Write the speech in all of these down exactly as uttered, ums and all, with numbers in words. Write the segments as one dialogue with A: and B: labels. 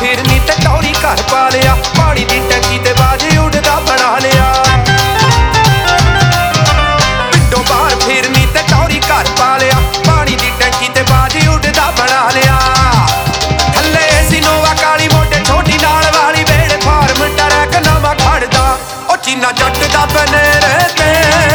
A: फेरनी ते टौरी घर पा लिया, पानी दी टंकी ते बाजे उड़दा बना लिया। पिंडों बाहर फेरनी ते टौरी घर पा लिया, पानी दी टंकी ते बाजे उड़दा बना लिया। थल्ले सिनोवा काली मोटे छोटी नाल वाली वेड़े फार्म ट्रैक नवां खड़दा, ओ चीना जट दा बने रहते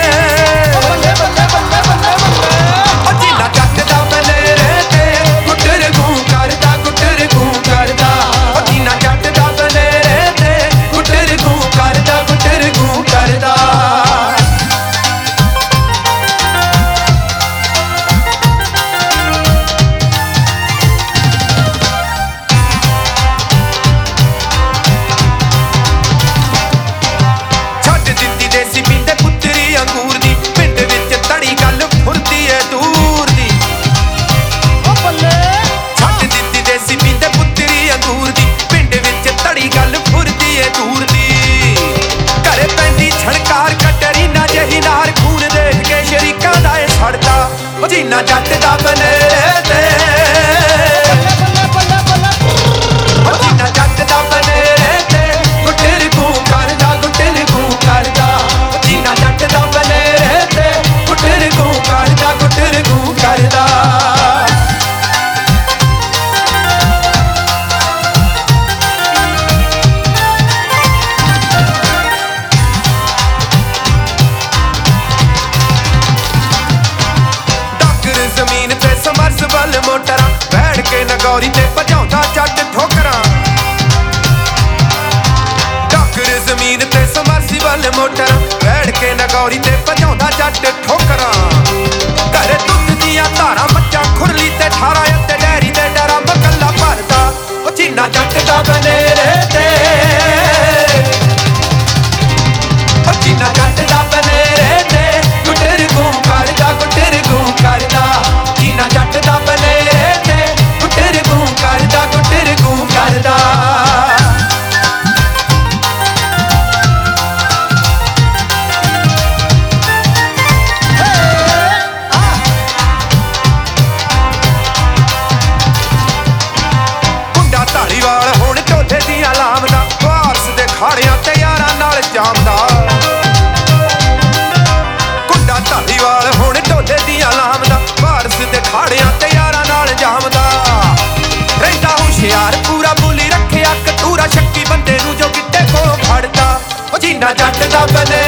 A: चीना जट दा बने रहते, चीना जट दा बने रहते, गुट्टर गूं करदा गुट्टर गूं करदा, चीना जट दा बने रहते, गुट्टर गूं करदा गुट्टर गूं करदा। जमीन ते समरसबल मोटरां बैठ के नगौरी ते भजाउंदा जट ठोकरां। डाकर जमीन ते समरसबल मोटरां बैठ के नगौरी ते भजाउंदा जट ठोकरां। घर दुध दियां धारां मੱਝਾਂ खुरली ते ठारा ते डैरी ते डरम कल्ला भरदा, ओ चीना जट दा बने रहते, ओ चीना जट दा बने रहते, गुट्टर गूं करदा गुट्टर गूं करदा। चीना जट दा बने रहते, गुट्टर गूं करदा गुट्टर गूं करदा। मुंडा धालीवाल हुण ढोले दियां लामदा, वारस दे खाड़ियां ते यारां नाल जामदा। मुंडा धालीवाल हुण ढोले दियां लामदा, वारस दे खाड़ियां ते यारां नाल जामदा। रहिंदा हुशियार पूरा बोली रखिया कतूरा, शक्की बंदे नूं जो गिट्टे कोलों फड़दा, ओ चीना जट दा बने